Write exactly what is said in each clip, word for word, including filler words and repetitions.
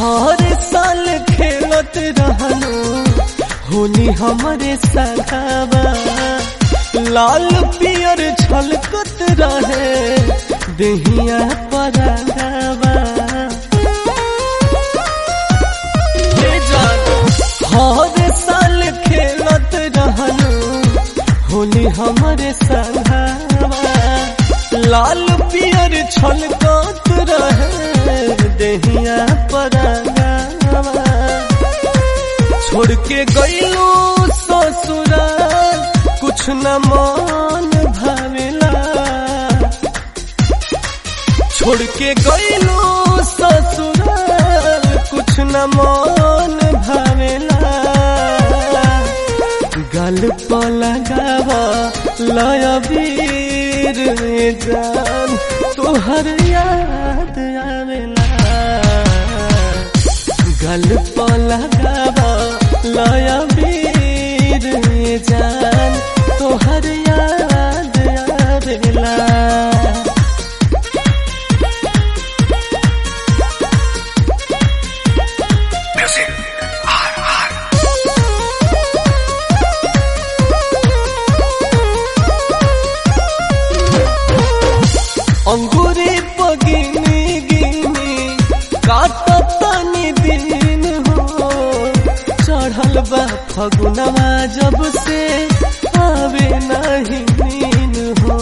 हर साल खेलत रहलो होली हमरे सगावा, लाल पियर छलकत रहे देहिया परावा। हर साल खेलत रहलो होली हमरे सगावा, लाल पियर छलकत रहे देहिया परावा। छोड़ के गईलो ससुराल कुछ न मन भावेला, छोड़ के गईलो ससुराल कुछ न मन भावेला। गल पर लगावा लया वीर जान तोहर याद आवेला। गल पर लगावा लया वीर जान तोहर याद आवेला। अंगूरी पगिनी गिनी काटतनी दिन हो, चढ़ल बा फगुनवा जब से आवे नहीं नीन हो।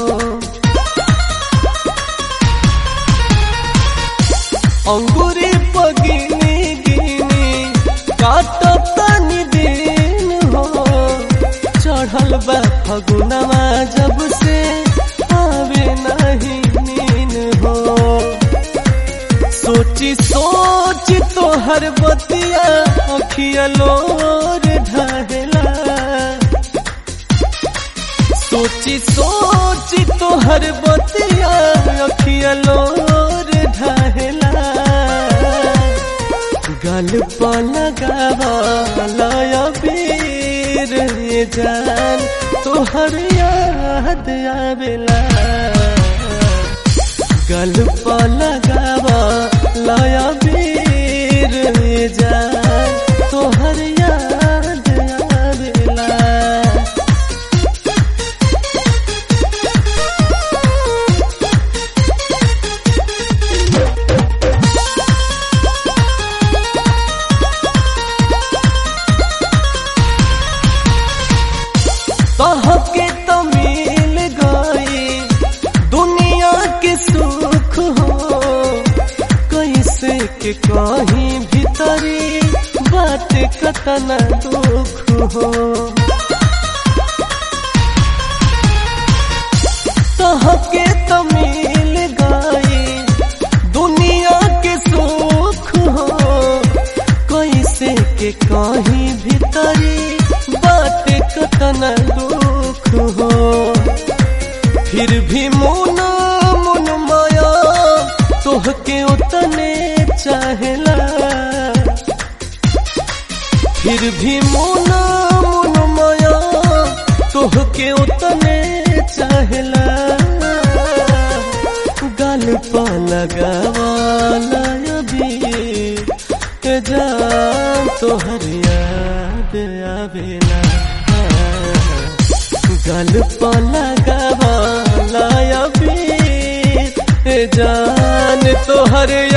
अंगूरी पगिनी गिनी काटतनी दिन हो, चढ़ल बा फगुनवा जब से आवे नहीं हो। सोची सोच तोहर बतिया अखिया लोर ढाहेला, सोची सोच तोहर बतिया अखिया लोर ढाहेला। गल पर लगावा लया वीर जान तोहर याद आवेला। गल पर लगावा लया वीर जान तोहर याद आवेला। तहके तो मिल गई दुनिया के सुख हो, कैसे के कहीं भीतरी बात कतना दुख हो। तहके तो मिल गई दुनिया के सुख हो, कैसे के कहीं भीतरी बात कतना दुख हो। फिर भी मुन मुन माया तोहके उतने चाहेला, फिर भी मुन मुन माया तोहके उतने चाहेला। गल पर लगावा लया वीर जान तोहर याद आवेला। गल पर लगावा लया वीर जान तोहर